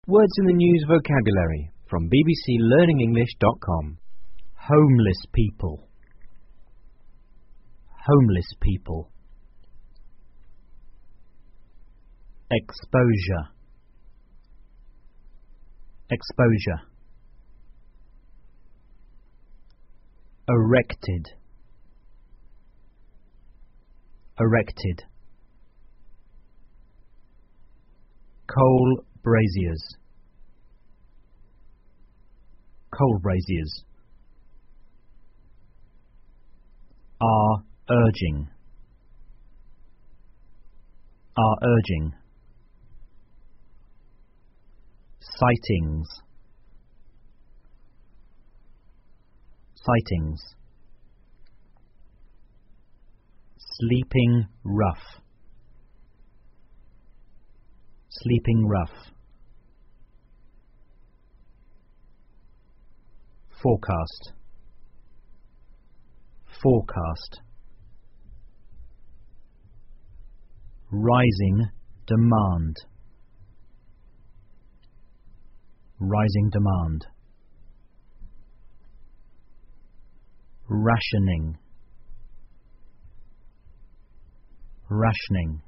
Words in the News vocabulary from bbclearningenglish.com. Homeless people. Homeless people. Exposure. Exposure. Erected. Erected. Coal braziers. Coal braziers. Are urging. Are urging. Sightings. Sightings. Sleeping rough. Sleeping rough. Forecast. Forecast. Rising demand. Rising demand. Rationing. Rationing.